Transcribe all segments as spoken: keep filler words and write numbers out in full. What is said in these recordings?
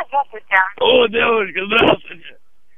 здравствуйте. О, девушка, здравствуйте.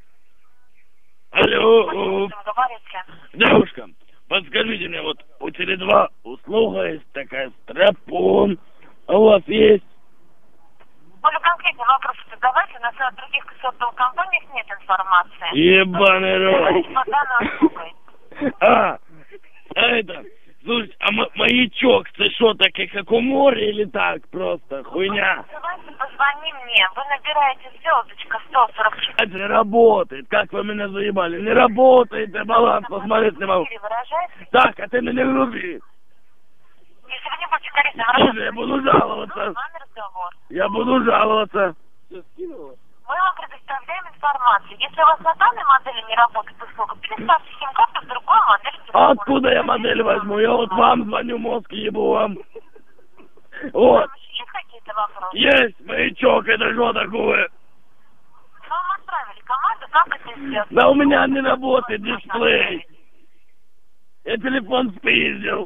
Алло, о, Говорите. девушка, подскажите мне, вот у Теле два услуга есть такая, страпон, а у вас есть? Более конкретный вопрос задавайте, у нас на других сотовых компаниях нет информации. Ебаный рот. По данной услугой. А, а это, слушай, а м- маячок, ты что, таки как у моря или так просто, хуйня? Давайте позвони мне, вы набираете звездочка сто сорок четыре. Это не работает, как вы меня заебали, не работает, я баланс посмотреть не могу. Выражаете? Так, а ты меня груби. Если вы не будете корректно Слушай, выражаться, я буду жаловаться. с вами разговор. Я буду жаловаться. Мы вам предоставляем информацию. Если у вас на данной модели не работает услуга, переставьте сим-карту в другую модель телефона. А откуда я модель возьму? Я вот вам звоню, мозг ебу вам. Вот. Вам еще есть какие-то вопросы? Есть маячок, это что такое? Мы вам отправили команду, как это сделать. Да у меня не работает дисплей. Я телефон спиздил.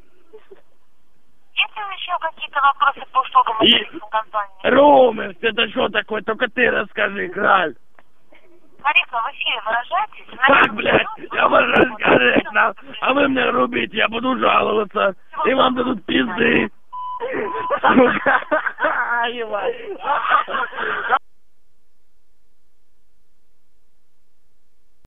Есть ли еще какие-то вопросы по услугам И- телефонной компании? Роуминг, это что такое? Только ты расскажи, краль. Корректно в эфире выражайтесь. Как, блядь, я выражаюсь корректно, а вы мне рубите, я буду жаловаться. И вам дадут пизды. Сука. Ебать.